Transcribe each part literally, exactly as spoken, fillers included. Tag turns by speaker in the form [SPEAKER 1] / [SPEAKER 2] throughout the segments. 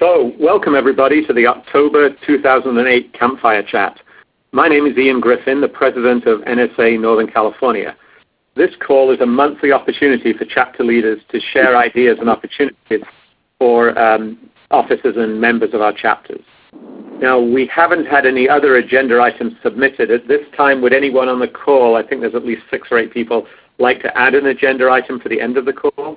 [SPEAKER 1] So, welcome everybody to the October two thousand eight Campfire Chat. My name is Ian Griffin, the President of N S A Northern California. This call is a monthly opportunity for chapter leaders to share ideas and opportunities for um, officers and members of our chapters. Now, we haven't had any other agenda items submitted. At this time, would anyone on the call, I think there's at least six or eight people, like to add an agenda item for the end of the call?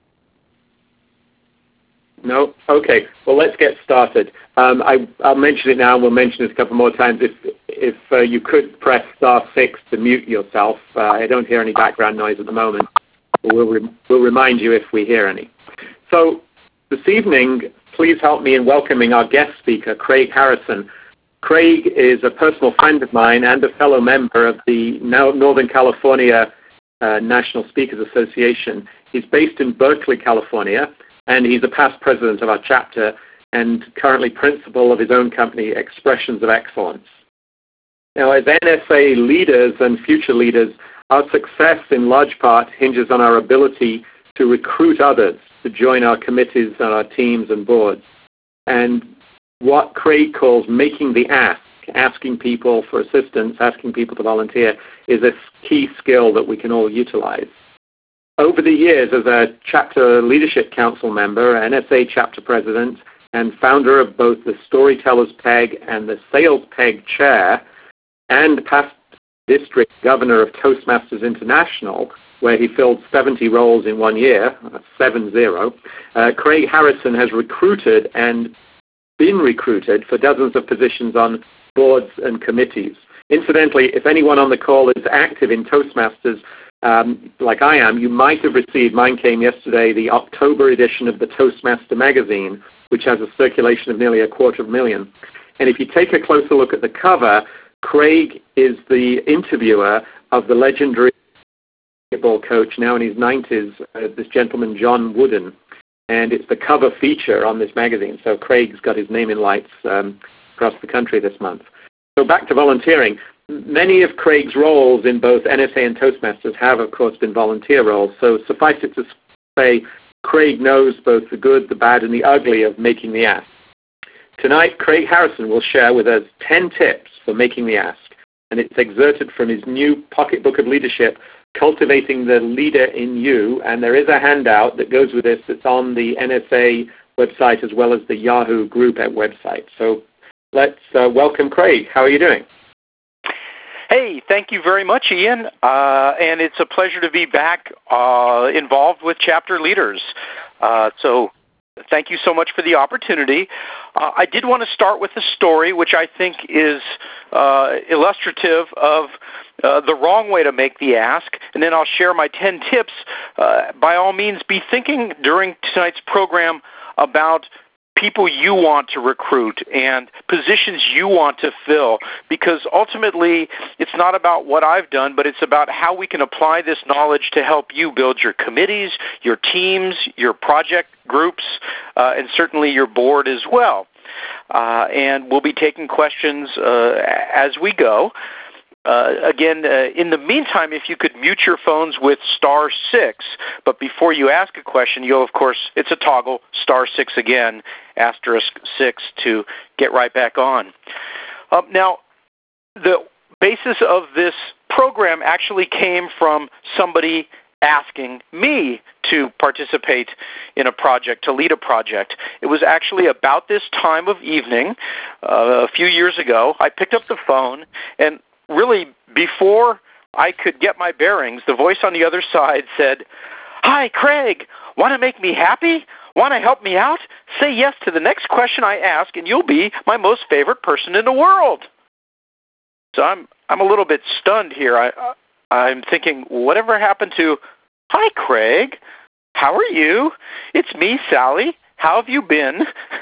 [SPEAKER 1] No? Okay. Well, let's get started. Um, I, I'll mention it now, and we'll mention it a couple more times. If, if uh, you could press star six to mute yourself. Uh, I don't hear any background noise at the moment. We'll, re- we'll remind you if we hear any. So this evening, please help me in welcoming our guest speaker, Craig Harrison. Craig is a personal friend of mine and a fellow member of the Northern California uh, National Speakers Association. He's based in Berkeley, California, and he's a past president of our chapter and currently principal of his own company, Expressions of Excellence. Now, as N S A leaders and future leaders, our success in large part hinges on our ability to recruit others to join our committees and our teams and boards. And what Craig calls making the ask, asking people for assistance, asking people to volunteer, is a key skill that we can all utilize. Over the years, as a Chapter Leadership Council member, N S A Chapter President, and founder of both the Storytellers Peg and the Sales Peg Chair, and past district governor of Toastmasters International, where he filled seventy roles in one year, seven zero, uh, Craig Harrison has recruited and been recruited for dozens of positions on boards and committees. Incidentally, if anyone on the call is active in Toastmasters, Um, like I am, you might have received, mine came yesterday, the October edition of the Toastmaster magazine, which has a circulation of nearly a quarter of a million. And if you take a closer look at the cover, Craig is the interviewer of the legendary basketball coach, now in his nineties, uh, this gentleman, John Wooden. And it's the cover feature on this magazine. So Craig's got his name in lights um, across the country this month. So back to volunteering. Many of Craig's roles in both N S A and Toastmasters have, of course, been volunteer roles. So suffice it to say, Craig knows both the good, the bad, and the ugly of making the ask. Tonight, Craig Harrison will share with us ten tips for making the ask, and it's excerpted from his new pocketbook of leadership, Cultivating the Leader in You, and there is a handout that goes with this that's on the N S A website as well as the Yahoo group at website. So let's uh, welcome Craig. How are you doing?
[SPEAKER 2] Hey, thank you very much, Ian, uh, and it's a pleasure to be back uh, involved with chapter leaders. Uh, so thank you so much for the opportunity. Uh, I did want to start with a story which I think is uh, illustrative of uh, the wrong way to make the ask, and then I'll share my ten tips. Uh, by all means, be thinking during tonight's program about people you want to recruit and positions you want to fill, because ultimately it's not about what I've done, but it's about how we can apply this knowledge to help you build your committees, your teams, your project groups, uh, and certainly your board as well. Uh, and we'll be taking questions uh, as we go. Uh, again, uh, in the meantime, if you could mute your phones with star six, but before you ask a question, you'll, of course, it's a toggle, star six again, asterisk six to get right back on. Uh, now, the basis of this program actually came from somebody asking me to participate in a project, to lead a project. It was actually about this time of evening, uh, a few years ago. I picked up the phone, and really, before I could get my bearings, the voice on the other side said, "Hi, Craig, want to make me happy? Want to help me out? Say yes to the next question I ask, and you'll be my most favorite person in the world." So I'm I'm a little bit stunned here. I, I'm thinking, whatever happened to, "Hi, Craig, how are you? It's me, Sally. How have you been?"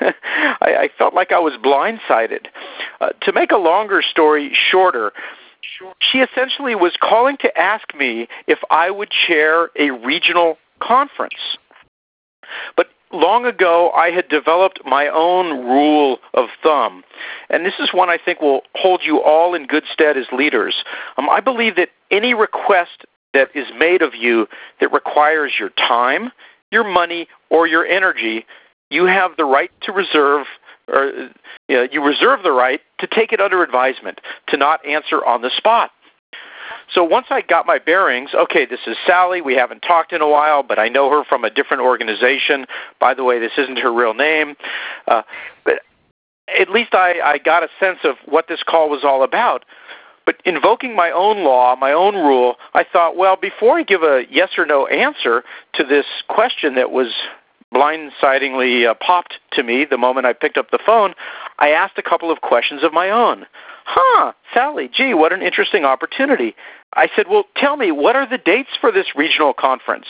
[SPEAKER 2] I, I felt like I was blindsided. Uh, to make a longer story shorter, she essentially was calling to ask me if I would chair a regional conference. But long ago, I had developed my own rule of thumb, and this is one I think will hold you all in good stead as leaders. Um, I believe that any request that is made of you that requires your time, your money, or your energy you have the right to reserve, or you know, you reserve the right to take it under advisement, to not answer on the spot. So once I got my bearings, okay, this is Sally. We haven't talked in a while, but I know her from a different organization. By the way, this isn't her real name. Uh, but at least I, I got a sense of what this call was all about. But invoking my own law, my own rule, I thought, well, before I give a yes or no answer to this question that was blindsidingly uh, popped to me the moment I picked up the phone, I asked a couple of questions of my own. Huh, Sally, gee, what an interesting opportunity. I said, well, tell me, what are the dates for this regional conference?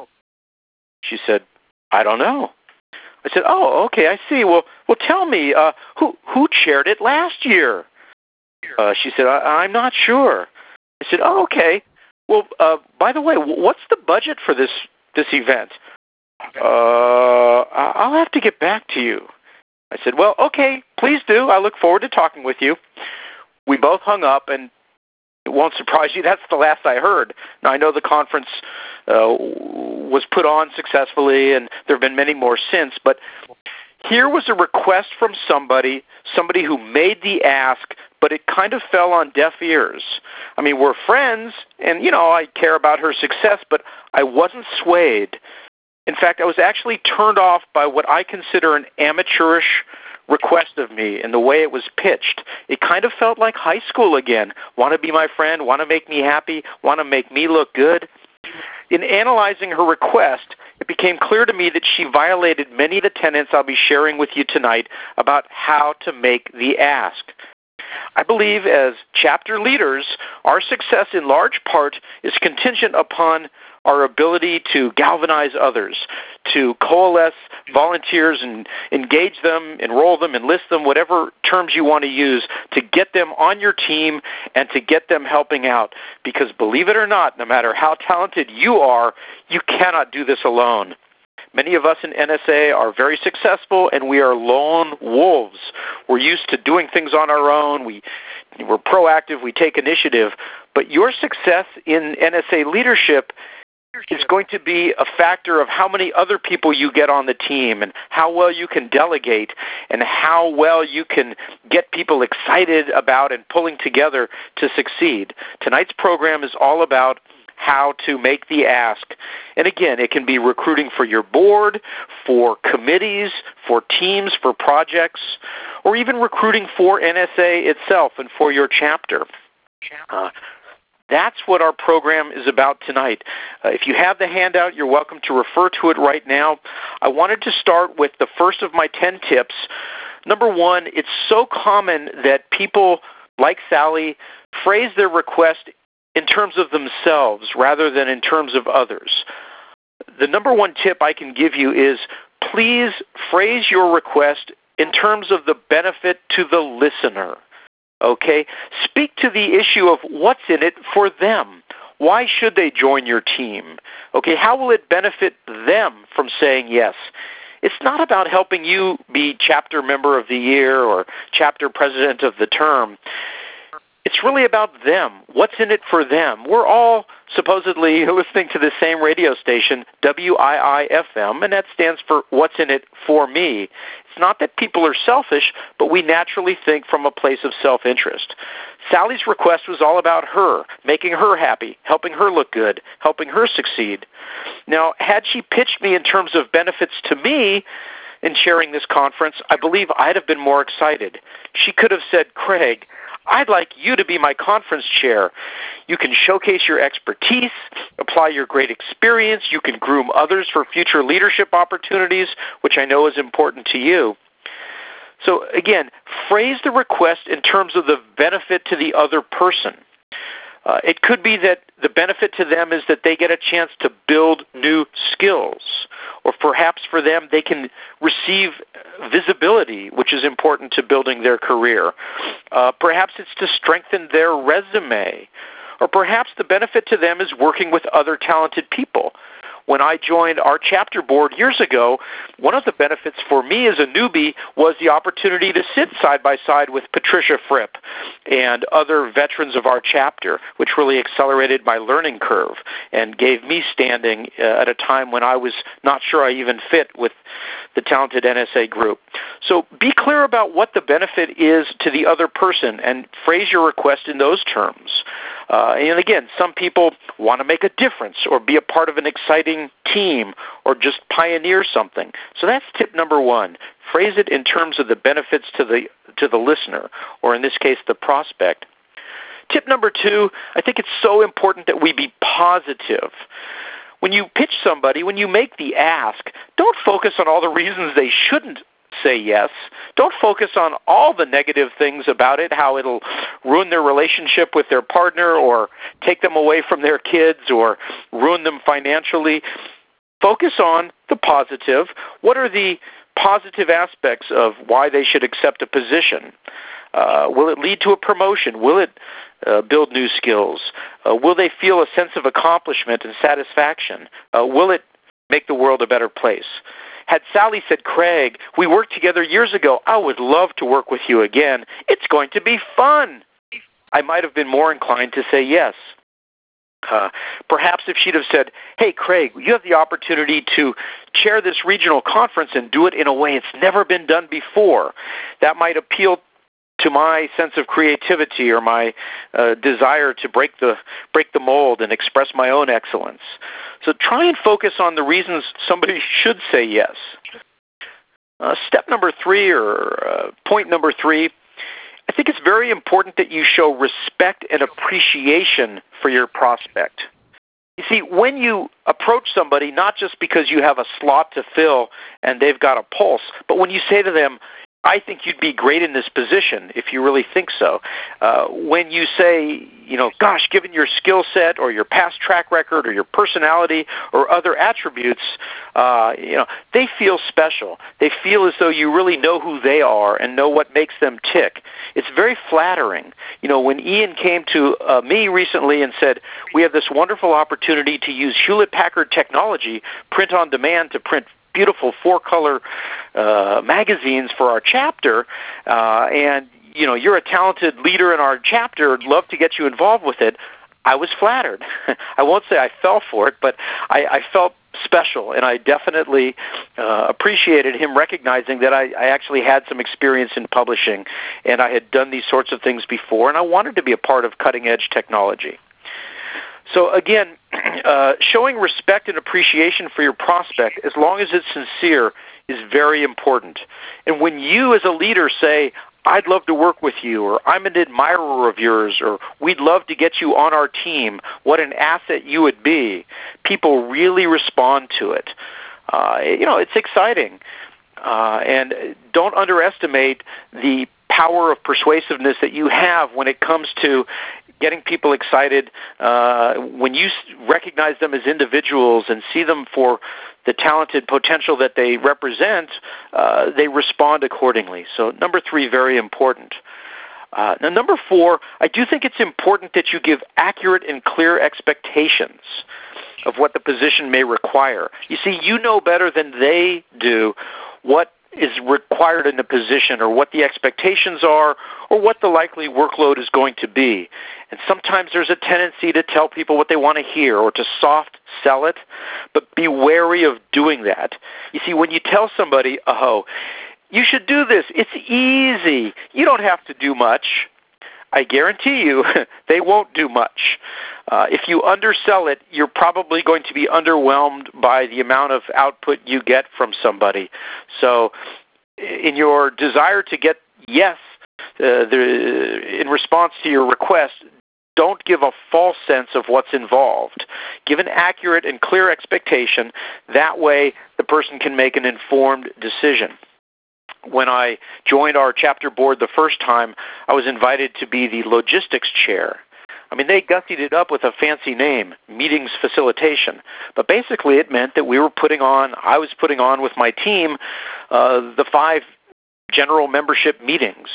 [SPEAKER 2] She said, I don't know. I said, oh, okay, I see. Well, well, tell me, uh, who who chaired it last year? Uh, she said, I, I'm not sure. I said, oh, okay. Well, uh, by the way, what's the budget for this this event? Uh, I'll have to get back to you. I said, well, okay, please do. I look forward to talking with you. We both hung up, and it won't surprise you, that's the last I heard. Now, I know the conference uh, was put on successfully, and there have been many more since, but here was a request from somebody, somebody who made the ask, but it kind of fell on deaf ears. I mean, we're friends, and, you know, I care about her success, but I wasn't swayed. In fact, I was actually turned off by what I consider an amateurish request of me and the way it was pitched. It kind of felt like high school again. Want to be my friend, want to make me happy, want to make me look good. In analyzing her request, it became clear to me that she violated many of the tenets I'll be sharing with you tonight about how to make the ask. I believe as chapter leaders, our success in large part is contingent upon our ability to galvanize others, to coalesce volunteers and engage them, enroll them, enlist them, whatever terms you want to use, to get them on your team and to get them helping out. Because believe it or not, no matter how talented you are, you cannot do this alone. Many of us in N S A are very successful, and we are lone wolves. We're used to doing things on our own. We, we're proactive. We take initiative. But your success in N S A leadership is going to be a factor of how many other people you get on the team and how well you can delegate and how well you can get people excited about and pulling together to succeed. Tonight's program is all about how to make the ask. And again, it can be recruiting for your board, for committees, for teams, for projects, or even recruiting for N S A itself and for your chapter. Uh, That's what our program is about tonight. Uh, if you have the handout, you're welcome to refer to it right now. I wanted to start with the first of my ten tips. Number one, it's so common that people like Sally phrase their request in terms of themselves rather than in terms of others. The number one tip I can give you is please phrase your request in terms of the benefit to the listener. Okay? Speak to the issue of what's in it for them. Why should they join your team? Okay, how will it benefit them from saying yes? It's not about helping you be chapter member of the year or chapter president of the term. It's really about them. What's in it for them? We're all supposedly listening to the same radio station, W I I F M, and that stands for What's in It for Me. It's not that people are selfish, but we naturally think from a place of self-interest. Sally's request was all about her, making her happy, helping her look good, helping her succeed. Now, had she pitched me in terms of benefits to me in sharing this conference, I believe I'd have been more excited. She could have said, Craig, I'd like you to be my conference chair. You can showcase your expertise, apply your great experience, you can groom others for future leadership opportunities, which I know is important to you. So again, phrase the request in terms of the benefit to the other person. Uh, it could be that the benefit to them is that they get a chance to build new skills, or perhaps for them they can receive visibility, which is important to building their career. Uh, perhaps it's to strengthen their resume, or perhaps the benefit to them is working with other talented people. When I joined our chapter board years ago, one of the benefits for me as a newbie was the opportunity to sit side by side with Patricia Fripp and other veterans of our chapter, which really accelerated my learning curve and gave me standing uh, at a time when I was not sure I even fit with the talented N S A group. So be clear about what the benefit is to the other person and phrase your request in those terms. Uh, and again, some people want to make a difference or be a part of an exciting team or just pioneer something. So that's tip number one. Phrase it in terms of the benefits to the to the listener, or in this case, the prospect. Tip number two, I think it's so important that we be positive. When you pitch somebody, when you make the ask, don't focus on all the reasons they shouldn't say yes. Don't focus on all the negative things about it, how it'll ruin their relationship with their partner or take them away from their kids or ruin them financially. Focus on the positive. What are the positive aspects of why they should accept a position? Uh, will it lead to a promotion? Will it uh, build new skills? Uh, will they feel a sense of accomplishment and satisfaction? Uh, will it make the world a better place? Had Sally said, Craig, we worked together years ago. I would love to work with you again. It's going to be fun. I might have been more inclined to say yes. Uh, perhaps if she'd have said, hey, Craig, you have the opportunity to chair this regional conference and do it in a way it's never been done before, that might appeal to my sense of creativity or my uh, desire to break the break the mold and express my own excellence. So try and focus on the reasons somebody should say yes. Uh, step number three, or uh, point number three, I think it's very important that you show respect and appreciation for your prospect. You see, when you approach somebody, not just because you have a slot to fill and they've got a pulse, but when you say to them, I think you'd be great in this position if you really think so. Uh, when you say, you know, gosh, given your skill set or your past track record or your personality or other attributes, uh, you know, they feel special. They feel as though you really know who they are and know what makes them tick. It's very flattering. You know, when Ian came to uh, me recently and said, we have this wonderful opportunity to use Hewlett-Packard technology, print on demand to print beautiful four-color uh, magazines for our chapter, uh, and you know you're a talented leader in our chapter. I'd love to get you involved with it. I was flattered. I won't say I fell for it, but I, I felt special, and I definitely uh, appreciated him recognizing that I, I actually had some experience in publishing, and I had done these sorts of things before, and I wanted to be a part of cutting-edge technology. So again, uh, showing respect and appreciation for your prospect, as long as it's sincere, is very important. And when you as a leader say, I'd love to work with you, or I'm an admirer of yours, or we'd love to get you on our team, what an asset you would be, people really respond to it. Uh, you know, it's exciting. Uh, and don't underestimate the power of persuasiveness that you have when it comes to getting people excited. Uh, when you recognize them as individuals and see them for the talented potential that they represent, uh, they respond accordingly. So number three, very important. Uh, now, number four, I do think it's important that you give accurate and clear expectations of what the position may require. You see, you know better than they do what is required in the position, or what the expectations are, or what the likely workload is going to be. And sometimes there's a tendency to tell people what they want to hear or to soft sell it, but be wary of doing that. You see, when you tell somebody, oh, you should do this, it's easy, you don't have to do much, I guarantee you they won't do much. Uh, if you undersell it, you're probably going to be underwhelmed by the amount of output you get from somebody. So in your desire to get yes uh, the, in response to your request, don't give a false sense of what's involved. Give an accurate and clear expectation. That way the person can make an informed decision. When I joined our chapter board the first time, I was invited to be the logistics chair. I mean, they gussied it up with a fancy name, meetings facilitation. But basically it meant that we were putting on, I was putting on with my team, uh, the five general membership meetings.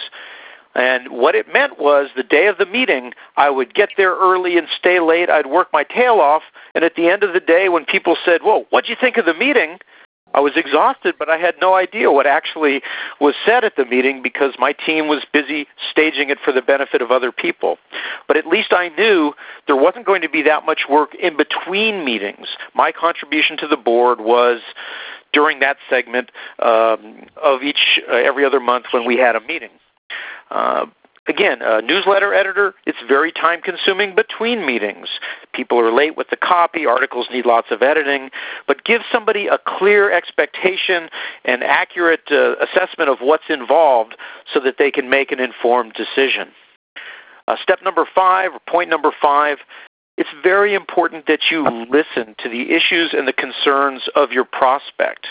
[SPEAKER 2] And what it meant was the day of the meeting, I would get there early and stay late. I'd work my tail off. And at the end of the day, when people said, whoa, what'd you think of the meeting? I was exhausted, but I had no idea what actually was said at the meeting because my team was busy staging it for the benefit of other people. But at least I knew there wasn't going to be that much work in between meetings. My contribution to the board was during that segment um, of each uh, every other month when we had a meeting. Uh, Again, a newsletter editor, it's very time-consuming between meetings. People are late with the copy, articles need lots of editing, but give somebody a clear expectation and accurate uh, assessment of what's involved so that they can make an informed decision. Uh, step number five, or point number five, it's very important that you listen to the issues and the concerns of your prospect.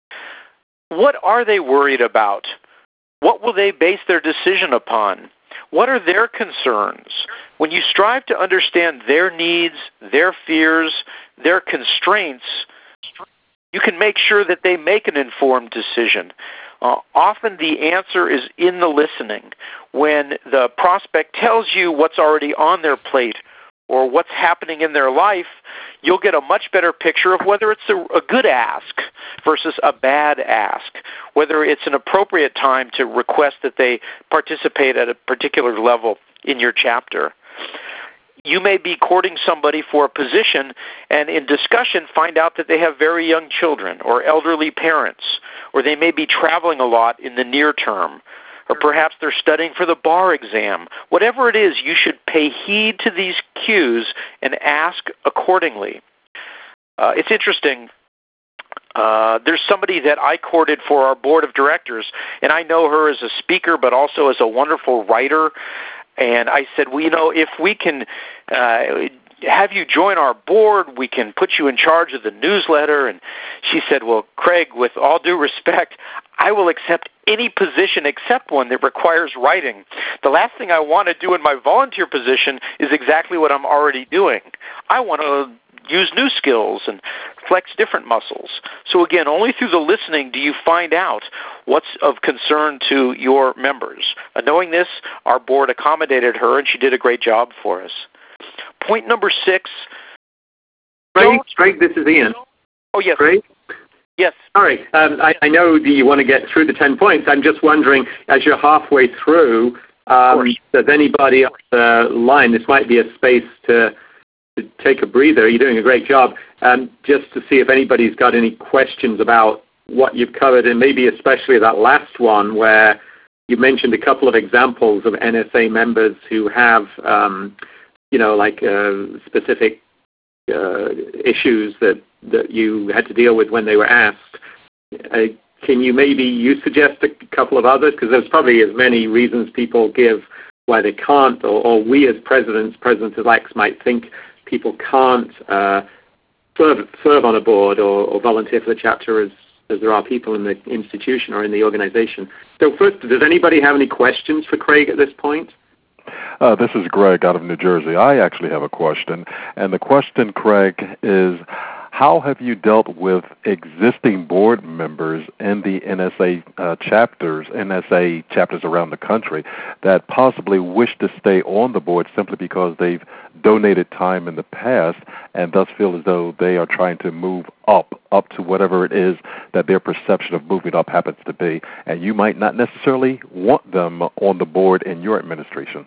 [SPEAKER 2] What are they worried about? What will they base their decision upon? What are their concerns? When you strive to understand their needs, their fears, their constraints, you can make sure that they make an informed decision. Uh, often the answer is in the listening. When the prospect tells you what's already on their plate or what's happening in their life, you'll get a much better picture of whether it's a, a good ask versus a bad ask, whether it's an appropriate time to request that they participate at a particular level in your chapter. You may be courting somebody for a position and in discussion find out that they have very young children or elderly parents, or they may be traveling a lot in the near term, or perhaps they're studying for the bar exam. Whatever it is, you should pay heed to these cues and ask accordingly. Uh, it's interesting. Uh, there's somebody that I courted for our board of directors, and I know her as a speaker but also as a wonderful writer. And I said, well, you know, if we can uh, have you join our board, we can put you in charge of the newsletter. And she said, well, Craig, with all due respect, I will accept any position except one that requires writing. The last thing I want to do in my volunteer position is exactly what I'm already doing. I want to use new skills and flex different muscles. So again, only through the listening do you find out what's of concern to your members. Uh, knowing this, our board accommodated her, and she did a great job for us. Point number six.
[SPEAKER 1] Craig, Craig, this is Ian.
[SPEAKER 2] Oh, yes.
[SPEAKER 1] Craig?
[SPEAKER 2] Yes.
[SPEAKER 1] Sorry, um, I, I know that you want to get through the ten points. I'm just wondering, as you're halfway through, um, does anybody on the line, this might be a space to, to take a breather. You're doing a great job. Um, just to see if anybody's got any questions about what you've covered, and maybe especially that last one where you mentioned a couple of examples of N S A members who have, um, you know, like uh, specific uh, issues that, that you had to deal with when they were asked. Uh, can you maybe, you suggest a couple of others? Because there's probably as many reasons people give why they can't, or, or we as presidents, president-elects might think people can't uh, serve, serve on a board or, or volunteer for the chapter as, as there are people in the institution or in the organization. So first, does anybody have any questions for Craig at this point?
[SPEAKER 3] Uh, this is Greg out of New Jersey. I actually have a question, and the question, Craig, is how have you dealt with existing board members in the N S A uh, chapters, N S A chapters around the country that possibly wish to stay on the board simply because they've donated time in the past and thus feel as though they are trying to move up, up to whatever it is that their perception of moving up happens to be, and you might not necessarily want them on the board in your administration?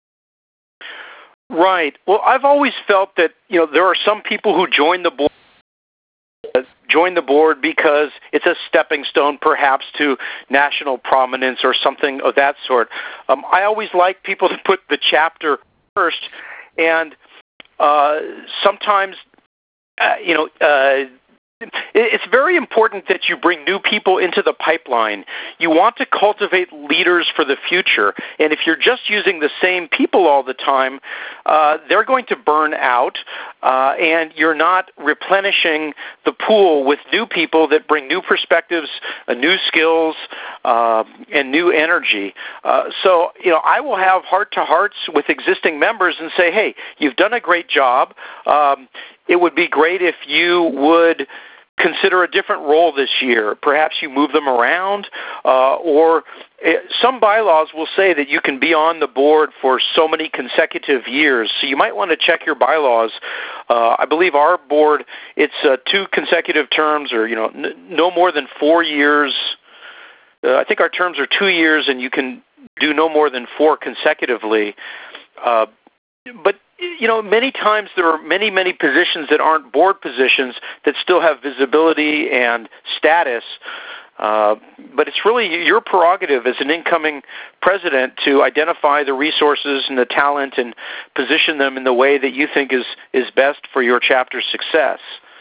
[SPEAKER 2] Right. Well, I've always felt that, you know, there are some people who join the board join the board because it's a stepping stone perhaps to national prominence or something of that sort. Um, I always like people to put the chapter first, and uh, sometimes, uh, you know, uh, it's very important that you bring new people into the pipeline. You want to cultivate leaders for the future. And if you're just using the same people all the time, uh, they're going to burn out, uh, and you're not replenishing the pool with new people that bring new perspectives, uh, new skills, uh, and new energy. Uh, so, you know, I will have heart-to-hearts with existing members and say, hey, you've done a great job. Um, it would be great if you would consider a different role this year. Perhaps you move them around, uh, or uh, some bylaws will say that you can be on the board for so many consecutive years. So you might want to check your bylaws. Uh, I believe our board, it's uh, two consecutive terms, or you know, n- no more than four years. Uh, I think our terms are two years, and you can do no more than four consecutively. Uh, but you know, many times there are many, many positions that aren't board positions that still have visibility and status. Uh, but it's really your prerogative as an incoming president to identify the resources and the talent and position them in the way that you think is, is best for your chapter's success.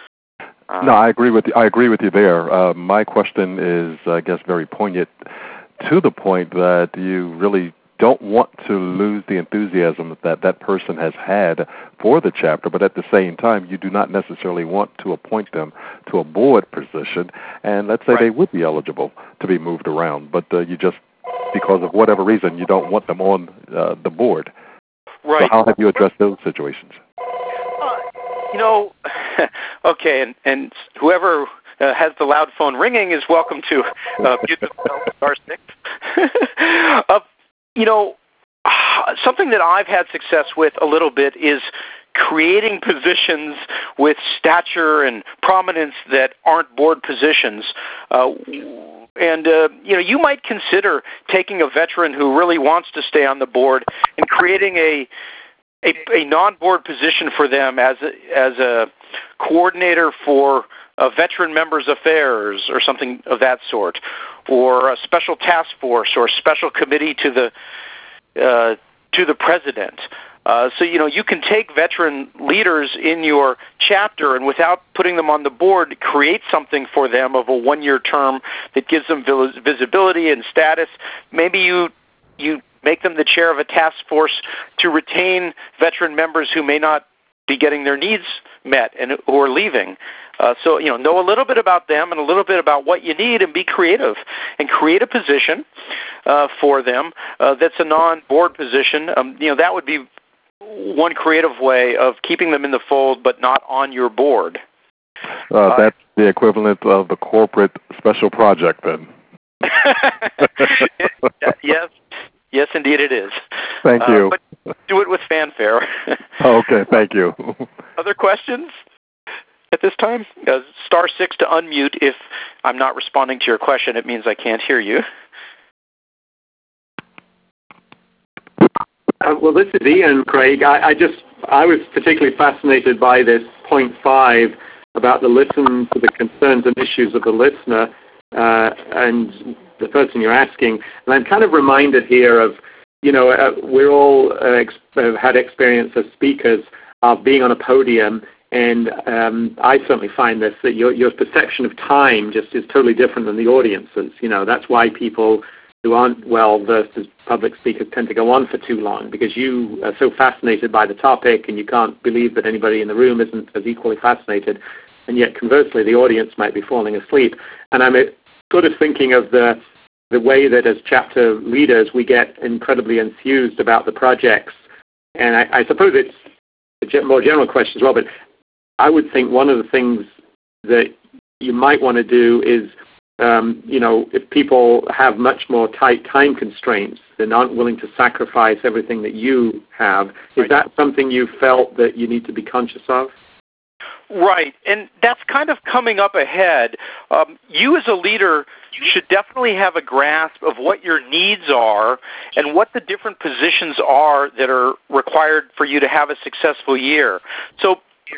[SPEAKER 2] Uh,
[SPEAKER 3] no, I agree with you. I agree with you there. Uh, my question is, I guess, very poignant to the point that you really don't want to lose the enthusiasm that that person has had for the chapter, but at the same time, you do not necessarily want to appoint them to a board position, and let's say right. they would be eligible to be moved around, but uh, you just, because of whatever reason, you don't want them on uh, the board.
[SPEAKER 2] Right.
[SPEAKER 3] So how have you addressed those situations?
[SPEAKER 2] Uh, you know, okay, and, and whoever uh, has the loud phone ringing is welcome to uh, mute themselves, star six. uh, You know, something that I've had success with a little bit is creating positions with stature and prominence that aren't board positions. Uh, and, uh, you know, you might consider taking a veteran who really wants to stay on the board and creating a a, a non-board position for them as a, as a coordinator for uh, Veteran Members Affairs or something of that sort, or a special task force or a special committee to the uh, to the president. Uh, so, you know, you can take veteran leaders in your chapter and without putting them on the board, create something for them of a one-year term that gives them visibility and status. Maybe you you make them the chair of a task force to retain veteran members who may not be getting their needs met and who are leaving. Uh, so, you know, know a little bit about them and a little bit about what you need and be creative and create a position uh, for them uh, that's a non-board position. Um, you know, that would be one creative way of keeping them in the fold but not on your board.
[SPEAKER 3] Uh, that's uh, the equivalent of the corporate special project, then.
[SPEAKER 2] Yes. Yes, indeed it is.
[SPEAKER 3] Thank you.
[SPEAKER 2] Uh, but do it with fanfare.
[SPEAKER 3] Okay, thank you.
[SPEAKER 2] Other questions at this time? Uh, star six to unmute. If I'm not responding to your question, it means I can't hear you.
[SPEAKER 1] Uh, well, this is Ian, Craig. I, I just, I was particularly fascinated by this point five about the listen to the concerns and issues of the listener uh, and the person you're asking. And I'm kind of reminded here of, you know, uh, we're all uh, ex- have had experience as speakers of being on a podium, and um, I certainly find this, that your, your perception of time just is totally different than the audience's. You know, that's why people who aren't well-versed as public speakers tend to go on for too long, because you are so fascinated by the topic and you can't believe that anybody in the room isn't as equally fascinated, and yet conversely the audience might be falling asleep. And I'm sort of thinking of the the way that as chapter leaders we get incredibly enthused about the projects. And I, I suppose it's a more general question as well, but I would think one of the things that you might want to do is, um, you know, if people have much more tight time constraints and aren't willing to sacrifice everything that you have, is
[SPEAKER 2] right.
[SPEAKER 1] that something you felt that you need to be conscious of?
[SPEAKER 2] Right, and that's kind of coming up ahead. Um, you as a leader should definitely have a grasp of what your needs are and what the different positions are that are required for you to have a successful year. So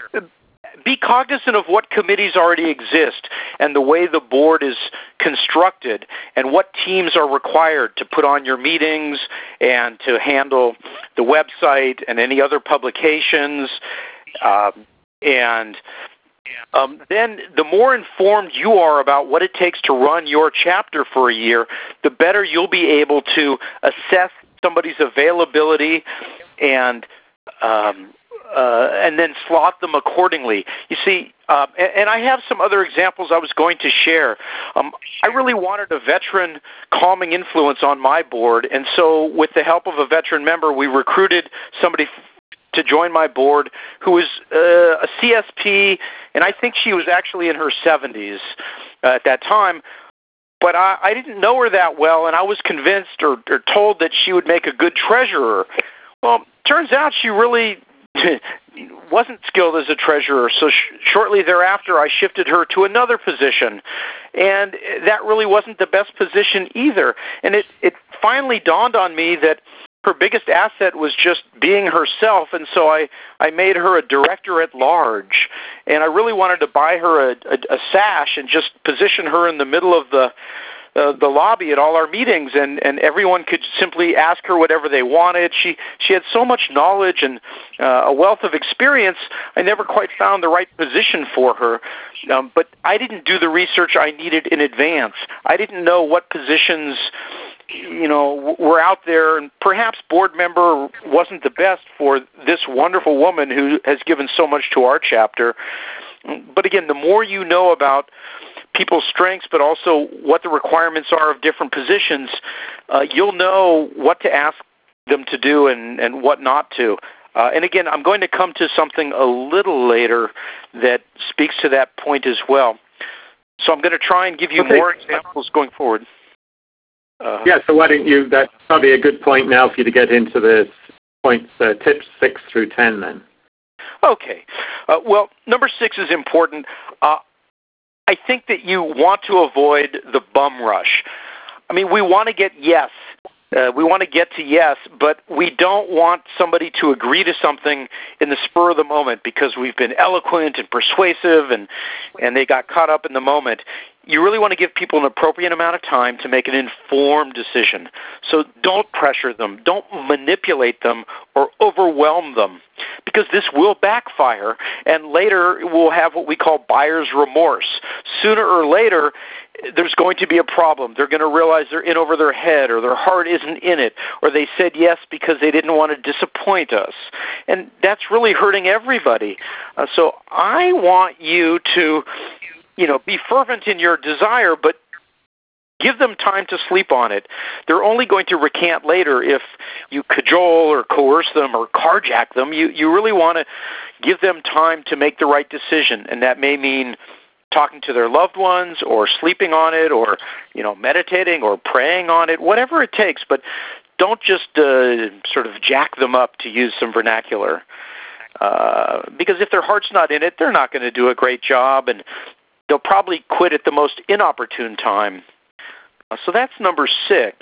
[SPEAKER 2] be cognizant of what committees already exist and the way the board is constructed and what teams are required to put on your meetings and to handle the website and any other publications. Um, and um, then the more informed you are about what it takes to run your chapter for a year, the better you'll be able to assess somebody's availability and um, uh, and then slot them accordingly. You see, uh, and, and I have some other examples I was going to share. Um, I really wanted a veteran calming influence on my board, and so with the help of a veteran member, we recruited somebody to join my board who was uh, a C S P, and I think she was actually in her seventies uh, at that time. But I, I didn't know her that well, and I was convinced or, or told that she would make a good treasurer. Well, turns out she really wasn't skilled as a treasurer, so sh- shortly thereafter I shifted her to another position, and that really wasn't the best position either. And it, it finally dawned on me that her biggest asset was just being herself, and so I, I made her a director at large. And I really wanted to buy her a, a, a sash and just position her in the middle of the uh, the lobby at all our meetings, and, and everyone could simply ask her whatever they wanted. She she had so much knowledge and uh, a wealth of experience, I never quite found the right position for her. Um, but I didn't do the research I needed in advance. I didn't know what positions you know, were out there, and perhaps board member wasn't the best for this wonderful woman who has given so much to our chapter. But again, the more you know about people's strengths, but also what the requirements are of different positions, uh, you'll know what to ask them to do and, and what not to. Uh, and again, I'm going to come to something a little later that speaks to that point as well. So I'm going to try and give you
[SPEAKER 1] okay.
[SPEAKER 2] more examples going forward.
[SPEAKER 1] Uh, yeah, so why don't you, that's probably a good point now for you to get into the points, uh, tips six through ten then.
[SPEAKER 2] Okay. Uh, well, number six is important. Uh, I think that you want to avoid the bum rush. I mean, we want to get yes. Uh, we want to get to yes, but we don't want somebody to agree to something in the spur of the moment because we've been eloquent and persuasive and, and they got caught up in the moment. You really want to give people an appropriate amount of time to make an informed decision. So don't pressure them. Don't manipulate them or overwhelm them, because this will backfire, and later we'll have what we call buyer's remorse. Sooner or later, there's going to be a problem. They're going to realize they're in over their head, or their heart isn't in it, or they said yes because they didn't want to disappoint us. And that's really hurting everybody. Uh, so I want you to, you know, be fervent in your desire, but give them time to sleep on it. They're only going to recant later if you cajole or coerce them or carjack them. You, you really want to give them time to make the right decision, and that may mean talking to their loved ones or sleeping on it or, you know, meditating or praying on it, whatever it takes. But don't just uh, sort of jack them up, to use some vernacular. Uh, because if their heart's not in it, they're not going to do a great job, and they'll probably quit at the most inopportune time. Uh, so that's number six.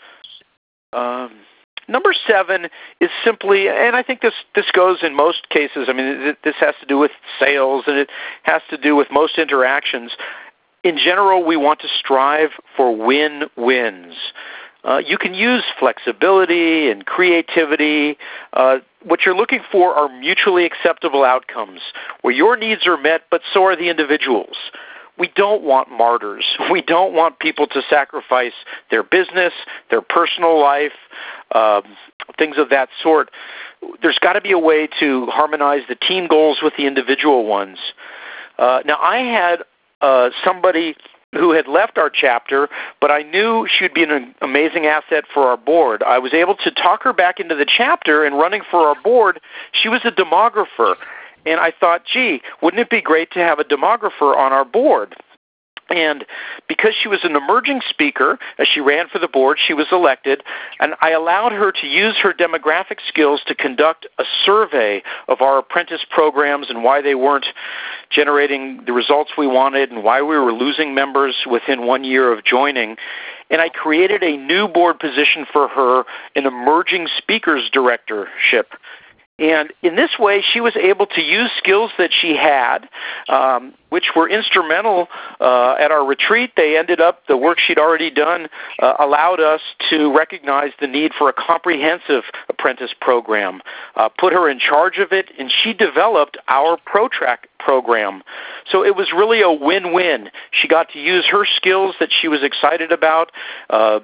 [SPEAKER 2] Um, number seven is simply, and I think this, this goes in most cases, I mean, this has to do with sales, and it has to do with most interactions. In general, we want to strive for win-wins. Uh, you can use flexibility and creativity. Uh, what you're looking for are mutually acceptable outcomes, where your needs are met, but so are the individuals. We don't want martyrs. We don't want people to sacrifice their business, their personal life, uh, things of that sort. There's got to be a way to harmonize the team goals with the individual ones. Uh, now, I had uh, somebody who had left our chapter, but I knew she'd be an amazing asset for our board. I was able to talk her back into the chapter and running for our board. She was a demographer. And I thought, gee, wouldn't it be great to have a demographer on our board? And because she was an emerging speaker, as she ran for the board, she was elected, and I allowed her to use her demographic skills to conduct a survey of our apprentice programs and why they weren't generating the results we wanted and why we were losing members within one year of joining. And I created a new board position for her, an emerging speakers directorship. And in this way, she was able to use skills that she had, um, which were instrumental uh, at our retreat. They ended up, the work she'd already done uh, allowed us to recognize the need for a comprehensive apprentice program, uh, put her in charge of it, and she developed our ProTrack program. So it was really a win-win. She got to use her skills that she was excited about, uh,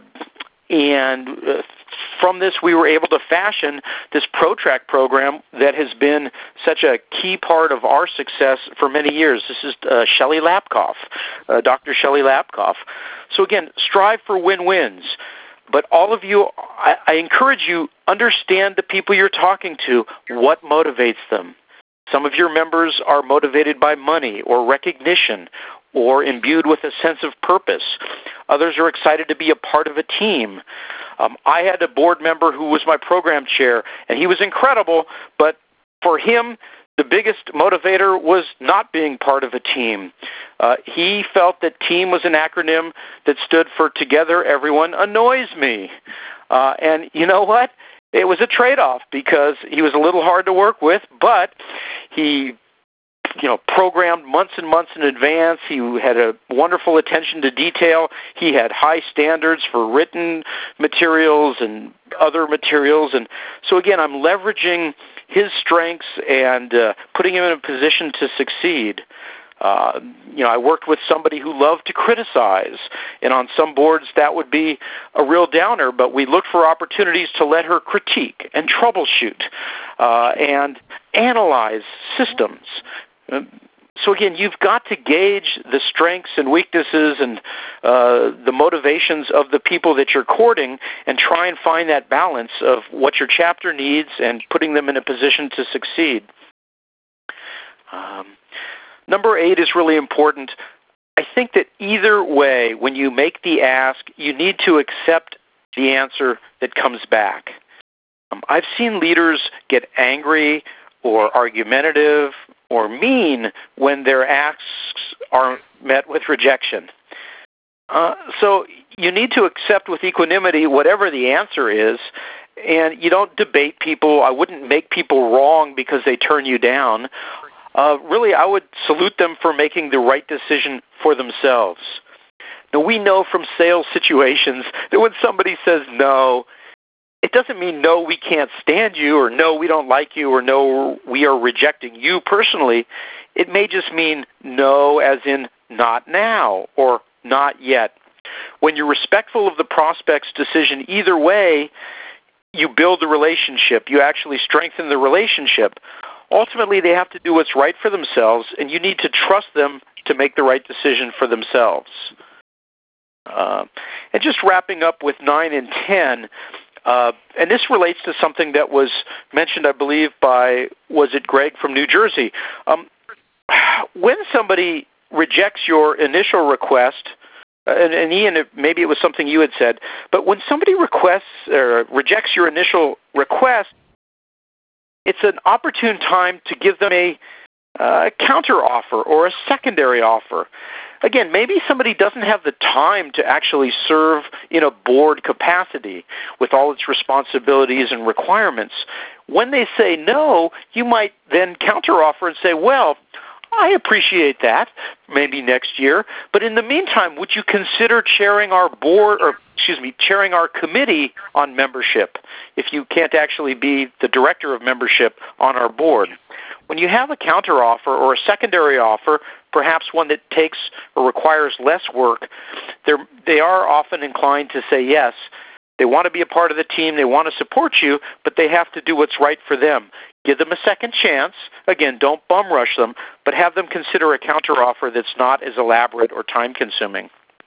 [SPEAKER 2] and uh, from this, we were able to fashion this ProTrack program that has been such a key part of our success for many years. This is uh, Shelley Lapkoff, uh, Doctor Shelley Lapkoff. So again, strive for win-wins. But all of you, I, I encourage you, understand the people you're talking to, what motivates them. Some of your members are motivated by money or recognition or imbued with a sense of purpose. Others are excited to be a part of a team. Um, I had a board member who was my program chair, and he was incredible, but for him, the biggest motivator was not being part of a team. Uh, he felt that TEAM was an acronym that stood for Together Everyone Annoys Me. Uh, and you know what? it was a trade-off because he was a little hard to work with, but he you know, programmed months and months in advance. He had a wonderful attention to detail. He had high standards for written materials and other materials. And so, again, I'm leveraging his strengths and uh, putting him in a position to succeed. Uh, you know, I worked with somebody who loved to criticize, and on some boards that would be a real downer, but we looked for opportunities to let her critique and troubleshoot uh, and analyze systems. So again, you've got to gauge the strengths and weaknesses and uh, the motivations of the people that you're courting and try and find that balance of what your chapter needs and putting them in a position to succeed. Um, number eight is really important. I think that either way, when you make the ask, you need to accept the answer that comes back. Um, I've seen leaders get angry or argumentative or mean when their asks are met with rejection. Uh, so you need to accept with equanimity whatever the answer is, and you don't debate people. I wouldn't make people wrong because they turn you down. Uh, really, I would salute them for making the right decision for themselves. Now, we know from sales situations that when somebody says no, it doesn't mean, no, we can't stand you, or no, we don't like you, or no, we are rejecting you personally. It may just mean no as in not now or not yet. When you're respectful of the prospect's decision either way, you build the relationship. You actually strengthen the relationship. Ultimately, they have to do what's right for themselves, and you need to trust them to make the right decision for themselves. Uh, and just wrapping up with nine and ten, Uh, and this relates to something that was mentioned, I believe, by, was it Greg from New Jersey? Um, when somebody rejects your initial request, and, and Ian, maybe it was something you had said, but when somebody requests or rejects your initial request, it's an opportune time to give them a uh, counter offer or a secondary offer. Again, maybe somebody doesn't have the time to actually serve in a board capacity with all its responsibilities and requirements. When they say no, you might then counteroffer and say, well, I appreciate that, maybe next year, but in the meantime, would you consider chairing our board, or excuse me, chairing our committee on membership if you can't actually be the director of membership on our board? When you have a counteroffer or a secondary offer, perhaps one that takes or requires less work, they are often inclined to say yes. They want to be a part of the team. They want to support you, but they have to do what's right for them. Give them a second chance. Again, don't bum rush them, but have them consider a counteroffer that's not as elaborate or time-consuming.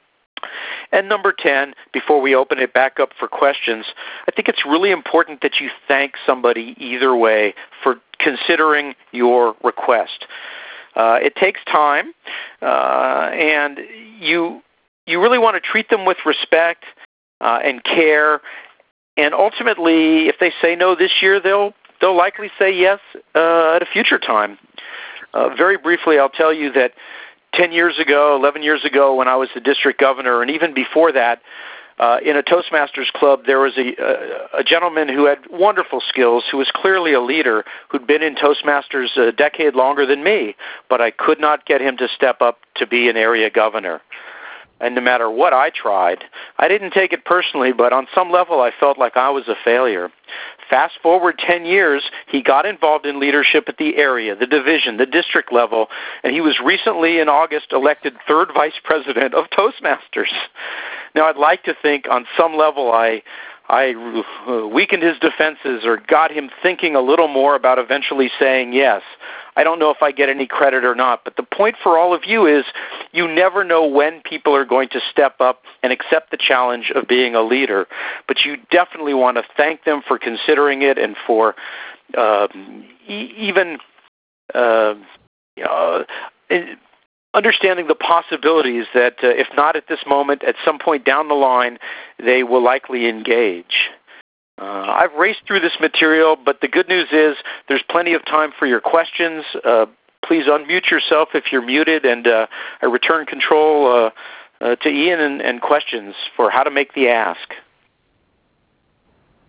[SPEAKER 2] And number ten, before we open it back up for questions, I think it's really important that you thank somebody either way for considering your request. Uh, it takes time, uh, and you you really want to treat them with respect uh, and care. And ultimately, if they say no this year, they'll they'll likely say yes uh, at a future time. Uh, very briefly, I'll tell you that ten years ago, eleven years ago, when I was the district governor, and even before that, uh, in a Toastmasters club, there was a, a, a gentleman who had wonderful skills, who was clearly a leader, who'd been in Toastmasters a decade longer than me, but I could not get him to step up to be an area governor. And no matter what I tried, I didn't take it personally, but on some level I felt like I was a failure. Fast forward ten years, he got involved in leadership at the area, the division, the district level, and he was recently in August elected third vice president of Toastmasters. Now, I'd like to think on some level I I weakened his defenses or got him thinking a little more about eventually saying yes. I don't know if I get any credit or not, but the point for all of you is you never know when people are going to step up and accept the challenge of being a leader, but you definitely want to thank them for considering it and for uh, e- even uh, uh, understanding the possibilities that uh, if not at this moment, at some point down the line, they will likely engage. Uh, I've raced through this material, but the good news is there's plenty of time for your questions. Uh, please unmute yourself if you're muted, and uh, I return control uh, uh, to Ian and, and questions for how to make the ask.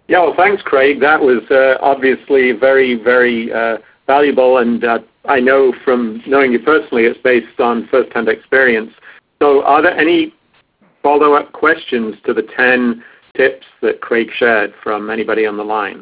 [SPEAKER 1] Yeah, well, thanks, Craig. That was uh, obviously very, very uh, valuable, and uh, I know from knowing you personally, it's based on first-hand experience. So are there any follow-up questions to the ten tips that Craig shared from anybody on the line?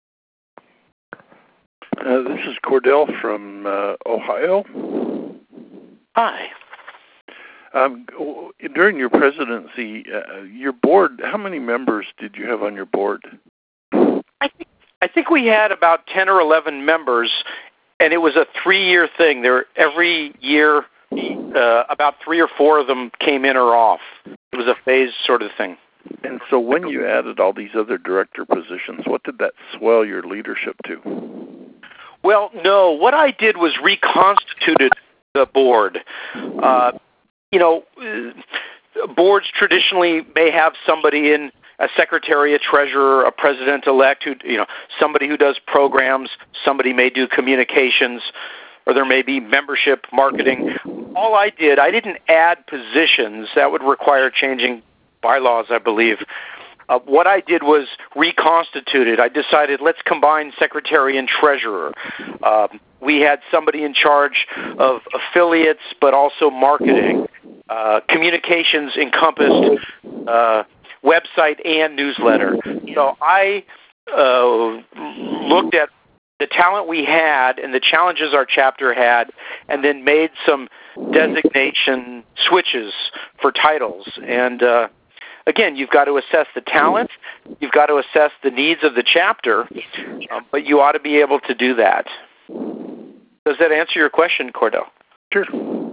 [SPEAKER 4] Uh, this is Cordell from uh, Ohio.
[SPEAKER 2] Hi.
[SPEAKER 4] Um, during your presidency, uh, your board, how many members did you have on your board?
[SPEAKER 2] I think I think we had about ten or eleven members, and it was a three-year thing. There every year, uh, about three or four of them came in or off. It was a phased sort of thing.
[SPEAKER 4] And so, when you added all these other director positions, what did that swell your leadership to?
[SPEAKER 2] Well, no. What I did was reconstituted the board. Uh, you know, uh, boards traditionally may have somebody in. A secretary, a treasurer, a president-elect, who you know, somebody who does programs, somebody may do communications, or there may be membership, marketing. All I did, I didn't add positions. That would require changing bylaws, I believe. Uh, what I did was reconstituted. I decided let's combine secretary and treasurer. Uh, we had somebody in charge of affiliates, but also marketing. Uh, communications encompassed uh, website and newsletter. So I uh, looked at the talent we had and the challenges our chapter had, and then made some designation switches for titles. And uh, again, you've got to assess the talent, you've got to assess the needs of the chapter, uh, but you ought to be able to do that. Does that answer your question, Cordell?
[SPEAKER 4] Sure.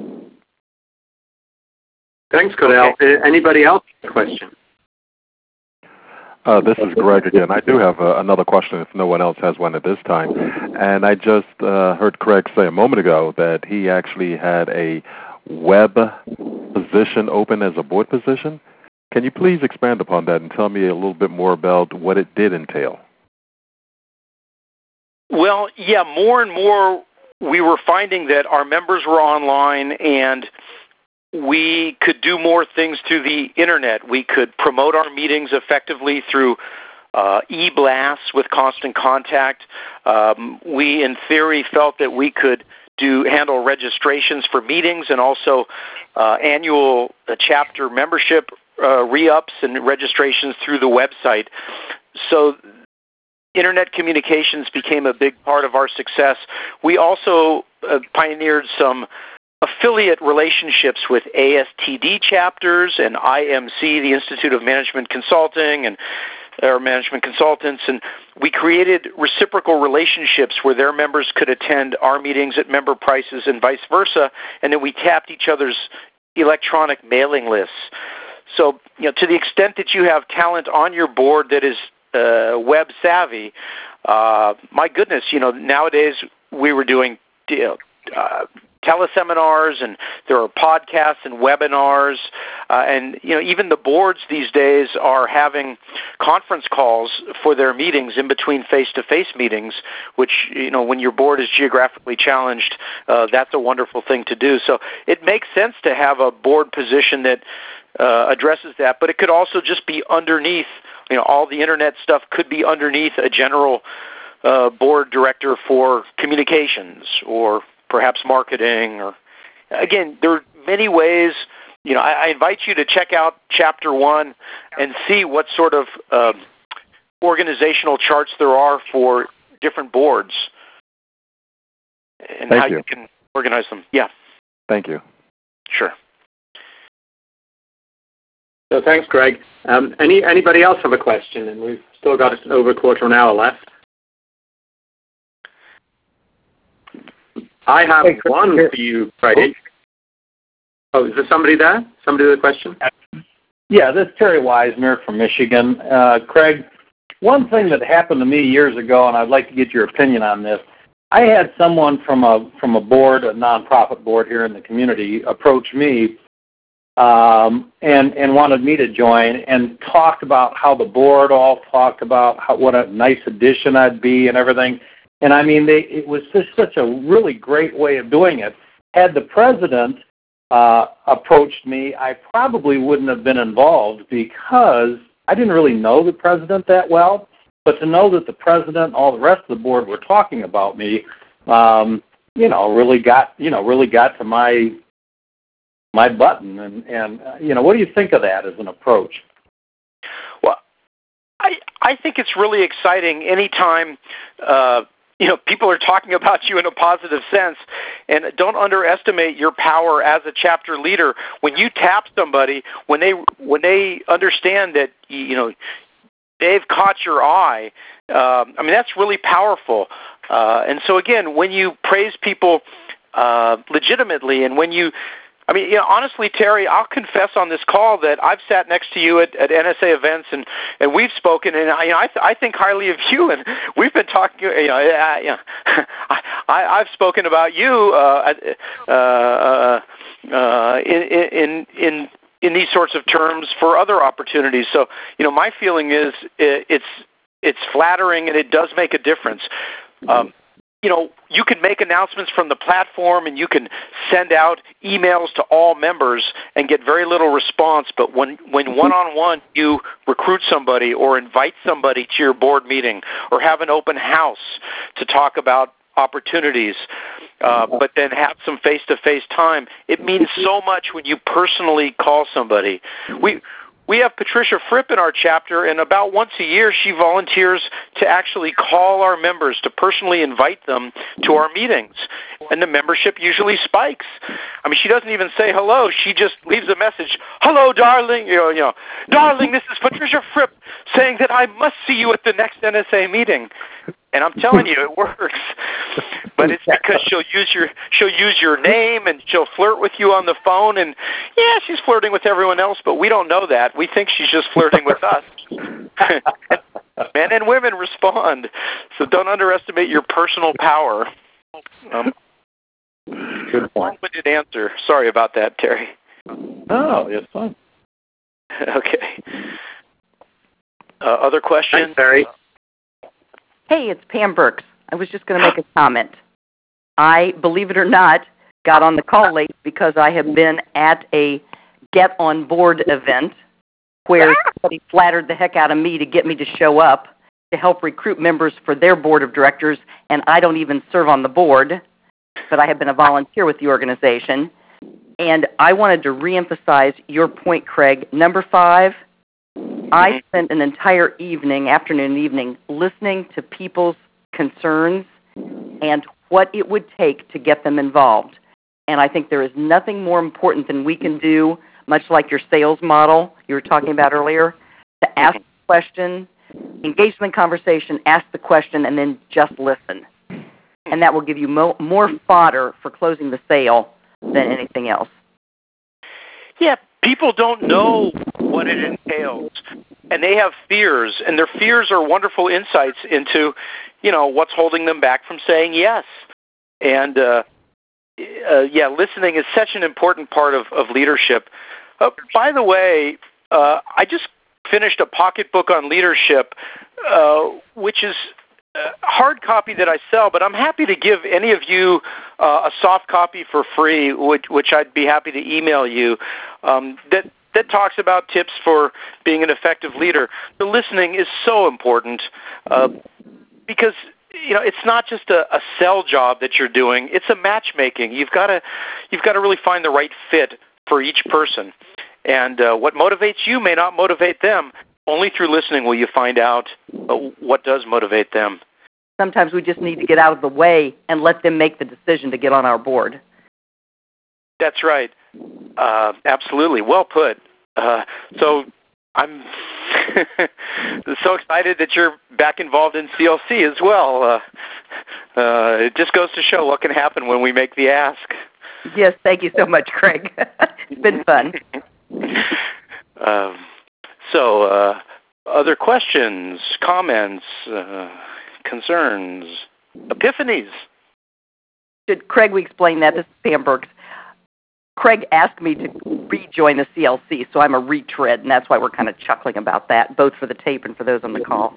[SPEAKER 1] Thanks, Cordell. Okay. Uh, anybody else have a question?
[SPEAKER 3] Uh, this is Greg again. I do have uh, another question if no one else has one at this time. And I just uh, heard Craig say a moment ago that he actually had a web position open as a board position. Can you please expand upon that and tell me a little bit more about what it did entail?
[SPEAKER 2] Well, yeah, more and more we were finding that our members were online and we could do more things through the Internet. We could promote our meetings effectively through uh, e-blasts with Constant Contact. Um, we, in theory, felt that we could do handle registrations for meetings and also uh, annual uh, chapter membership uh, re-ups and registrations through the website. So Internet communications became a big part of our success. We also uh, pioneered some affiliate relationships with A S T D chapters and I M C, the Institute of Management Consulting, and our management consultants, and we created reciprocal relationships where their members could attend our meetings at member prices and vice versa, and then we tapped each other's electronic mailing lists. So, you know, to the extent that you have talent on your board that is uh, web savvy, uh, my goodness, you know, nowadays we were doing you know, uh, teleseminars, and there are podcasts and webinars, uh, and you know even the boards these days are having conference calls for their meetings in between face-to-face meetings, which you know when your board is geographically challenged, uh, that's a wonderful thing to do. So it makes sense to have a board position that uh, addresses that, but it could also just be underneath. You know, all the Internet stuff could be underneath a general uh, board director for communications or perhaps marketing, or again, there are many ways. You know, I, I invite you to check out Chapter One and see what sort of uh, organizational charts there are for different boards and
[SPEAKER 3] Thank
[SPEAKER 2] how
[SPEAKER 3] you.
[SPEAKER 2] you can organize them. Yeah.
[SPEAKER 3] Thank you.
[SPEAKER 2] Sure.
[SPEAKER 1] So thanks, Greg. Um, any anybody else have a question? And we've still got over a quarter of an hour left. I have hey, one for you, Craig. Oh, is there somebody there? Somebody with a question?
[SPEAKER 5] Yeah, this is Terry Weisner from Michigan. Uh, Craig, one thing that happened to me years ago, and I'd like to get your opinion on this. I had someone from a from a board, a nonprofit board here in the community, approach me um, and and wanted me to join and talked about how the board all talked about how, what a nice addition I'd be and everything. And I mean, they, it was just such a really great way of doing it. Had the president uh, approached me, I probably wouldn't have been involved because I didn't really know the president that well. but to know that the president and all the rest of the board were talking about me, um, you know, really got, you know, really got to my my button. And, and uh, you know, what do you think of that as an approach?
[SPEAKER 2] Well, I I think it's really exciting anytime uh, you know people are talking about you in a positive sense, and don't underestimate your power as a chapter leader. When you tap somebody, when they when they understand that you know they've caught your eye, um, I mean that's really powerful. Uh, and so again, when you praise people uh, legitimately, and when you I mean, you know, honestly, Terry, I'll confess on this call that I've sat next to you at, at N S A events, and, and we've spoken, and I, you know, I, th- I think highly of you, and we've been talking. You know, I, you know I, I've spoken about you uh, uh, uh, in, in in in these sorts of terms for other opportunities. So, you know, my feeling is it's it's flattering, and it does make a difference. Um, You know, you can make announcements from the platform and you can send out emails to all members and get very little response. But when, when one-on-one you recruit somebody or invite somebody to your board meeting or have an open house to talk about opportunities, uh, but then have some face-to-face time, it means so much when you personally call somebody. We We have Patricia Fripp in our chapter, and about once a year she volunteers to actually call our members, to personally invite them to our meetings. And the membership usually spikes. I mean, she doesn't even say hello. She just leaves a message, "Hello, darling, you know, you know, darling, this is Patricia Fripp saying that I must see you at the next N S A meeting." And I'm telling you, it works. But it's because she'll use your she'll use your name, and she'll flirt with you on the phone. And yeah, she's flirting with everyone else, but we don't know that. We think she's just flirting with us. Men and women respond, so don't underestimate your personal power. Um,
[SPEAKER 5] Good point.
[SPEAKER 2] Long-winded answer. Sorry about that, Terry.
[SPEAKER 5] Oh, it's fine.
[SPEAKER 2] Okay. Uh, other questions?
[SPEAKER 1] Thanks, Terry.
[SPEAKER 6] Hey, it's Pam Burks. I was just going to make a comment. I, believe it or not, got on the call late because I have been at a Get On Board event where somebody flattered the heck out of me to get me to show up to help recruit members for their board of directors, and I don't even serve on the board, but I have been a volunteer with the organization. And I wanted to reemphasize your point, Craig. Number five, I spent an entire evening, afternoon and evening, listening to people's concerns and what it would take to get them involved. And I think there is nothing more important than we can do, much like your sales model you were talking about earlier, to ask the question, engage in the conversation, ask the question, and then just listen. And that will give you mo- more fodder for closing the sale than anything else.
[SPEAKER 2] Yeah, people don't know what it entails, and they have fears, and their fears are wonderful insights into, you know, what's holding them back from saying yes. And, uh, uh, yeah, listening is such an important part of, of leadership. Uh, by the way, uh, I just finished a pocketbook on leadership, uh, which is a hard copy that I sell, but I'm happy to give any of you uh, a soft copy for free, which, which I'd be happy to email you, um, that that talks about tips for being an effective leader. The listening is so important uh, because, you know, it's not just a, a sell job that you're doing. It's a matchmaking. You've got to you've got to really find the right fit for each person. And uh, what motivates you may not motivate them. Only through listening will you find out uh, what does motivate them.
[SPEAKER 6] Sometimes we just need to get out of the way and let them make the decision to get on our board.
[SPEAKER 2] That's right. Uh, absolutely. Well put. Uh, so I'm so excited that you're back involved in C L C as well. Uh, uh, it just goes to show what can happen when we make the ask.
[SPEAKER 6] Yes, thank you so much, Craig. It's been fun.
[SPEAKER 2] um, so, uh, other questions, comments, uh, concerns, epiphanies?
[SPEAKER 6] Should Craig, we explain that? This is Pam Burks. Craig asked me to rejoin the C L C, so I'm a retread, and that's why we're kind of chuckling about that, both for the tape and for those on the call.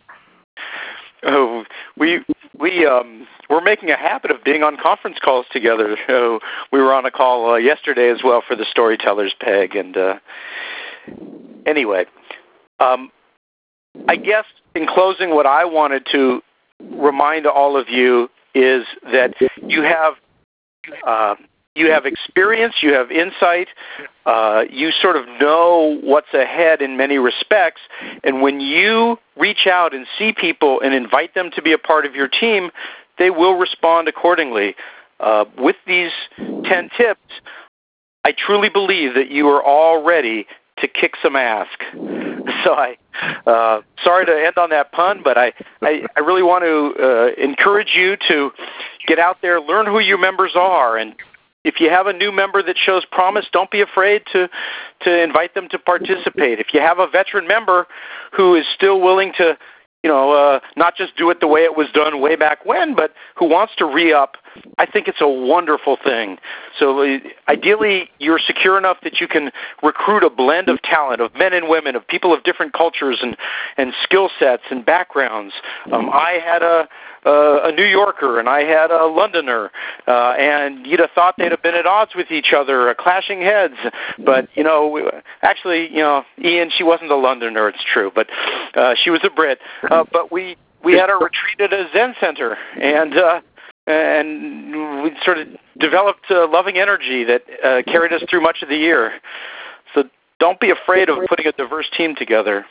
[SPEAKER 2] Oh, we we um we're making a habit of being on conference calls together. So we were on a call uh, yesterday as well for the Storytellers Peg, and uh, anyway, um, I guess in closing, what I wanted to remind all of you is that you have uh, you have experience, you have insight, uh, you sort of know what's ahead in many respects, and when you reach out and see people and invite them to be a part of your team, they will respond accordingly. Uh, with these ten tips, I truly believe that you are all ready to kick some ass. So I, uh, sorry to end on that pun, but I, I, I really want to uh, encourage you to get out there, learn who your members are, and if you have a new member that shows promise, don't be afraid to, to invite them to participate. If you have a veteran member who is still willing to, you know, uh, not just do it the way it was done way back when, but who wants to re-up, I think it's a wonderful thing. So uh, ideally, you're secure enough that you can recruit a blend of talent, of men and women, of people of different cultures and, and skill sets and backgrounds. Um, I had a, uh, a New Yorker and I had a Londoner, uh, and you'd have thought they'd have been at odds with each other, uh, clashing heads. But, you know, actually, you know, Ian, she wasn't a Londoner, it's true, but uh, she was a Brit. Uh, but we, we had a retreat at a Zen center, and uh, and we sort of developed a loving energy that uh, carried us through much of the year. So don't be afraid of putting a diverse team together.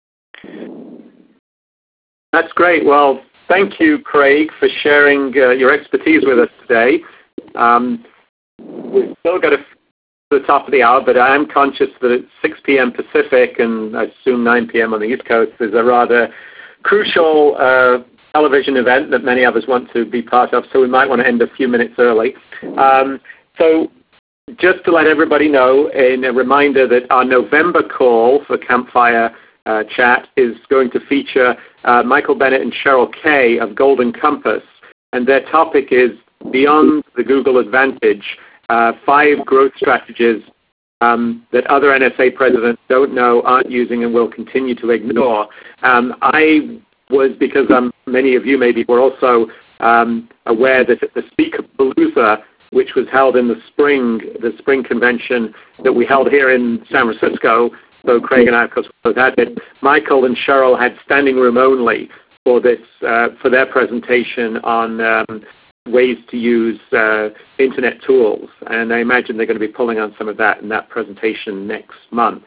[SPEAKER 1] That's great. Well, thank you, Craig, for sharing uh, your expertise with us today. Um, we've still got to the top of the hour, but I am conscious that it's six p.m. Pacific and I assume nine p.m. on the East Coast. There's a rather crucial uh, television event that many of us want to be part of, so we might want to end a few minutes early. Um, so just to let everybody know, in a reminder that our November call for Campfire uh, Chat is going to feature uh, Michael Bennett and Cheryl Kay of Golden Compass, and their topic is Beyond the Google Advantage, uh, five growth strategies um, that other N S A presidents don't know, aren't using, and will continue to ignore. Um, I was, because um, many of you maybe were also um, aware that at the Speakerpalooza, which was held in the spring, the spring convention that we held here in San Francisco, so Craig and I, of course, both had it, Michael and Cheryl had standing room only for this, uh, for their presentation on um, ways to use uh, internet tools, and I imagine they're going to be pulling on some of that in that presentation next month.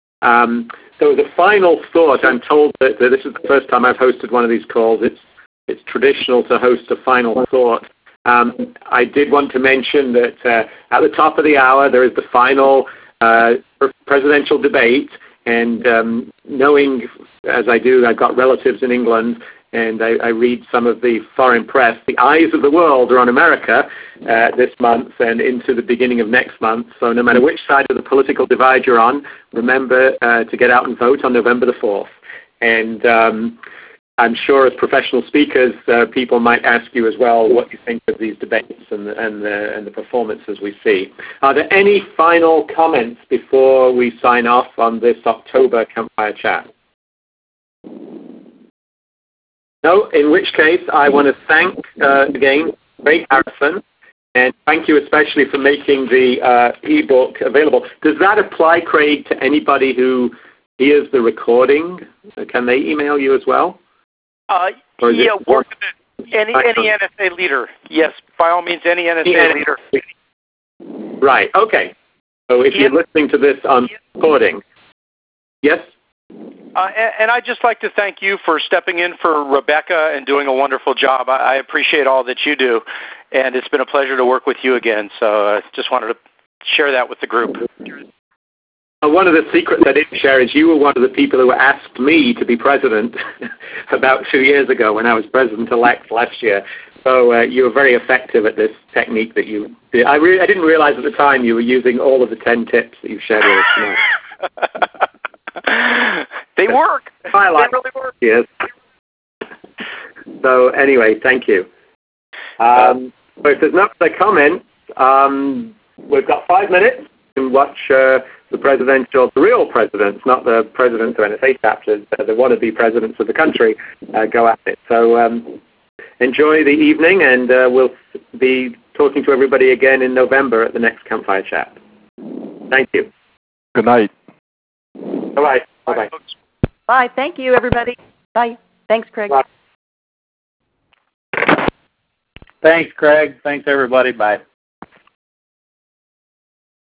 [SPEAKER 1] Um, so the final thought, I'm told that, that this is the first time I've hosted one of these calls. It's, it's traditional to host a final thought. Um, I did want to mention that uh, at the top of the hour there is the final uh, presidential debate, and um, knowing, as I do, I've got relatives in England, and I, I read some of the foreign press. The eyes of the world are on America uh, this month and into the beginning of next month. So no matter which side of the political divide you're on, remember uh, to get out and vote on November the fourth. And um, I'm sure as professional speakers, uh, people might ask you as well what you think of these debates and the, and the, and the performances we see. Are there any final comments before we sign off on this October Campfire Chat? No, in which case I want to thank, uh, again, Craig Harrison, and thank you especially for making the uh, ebook available. Does that apply, Craig, to anybody who hears the recording? Can they email you as well?
[SPEAKER 2] Uh, yeah, work with any, any N S A leader. Yes, by all means, any N S A leader.
[SPEAKER 1] Right, okay. So if you're listening to this on recording, yes?
[SPEAKER 2] Uh, and, and I'd just like to thank you for stepping in for Rebecca and doing a wonderful job. I, I appreciate all that you do, and it's been a pleasure to work with you again. So I uh, just wanted to share that with the group.
[SPEAKER 1] Uh, one of the secrets I didn't share is you were one of the people who asked me to be president about two years ago when I was president-elect last year. So uh, you were very effective at this technique that you did. I, re- I didn't realize at the time you were using all of the ten tips that you've shared with us tonight.
[SPEAKER 2] They work.
[SPEAKER 1] I like
[SPEAKER 2] they really work.
[SPEAKER 1] Yes. So anyway, thank you. Um, so if there's no other comments, um, we've got five minutes to watch uh, the presidential, the real presidents, not the presidents of N S A chapters, uh, the wannabe presidents of the country, uh, go at it. So um, enjoy the evening, and uh, we'll be talking to everybody again in November at the next Campfire Chat. Thank you.
[SPEAKER 3] Good night.
[SPEAKER 1] Bye-bye. Bye-bye.
[SPEAKER 6] Bye. Thank you, everybody. Bye. Thanks, Craig.
[SPEAKER 1] Bye.
[SPEAKER 5] Thanks, Craig. Thanks, everybody. Bye.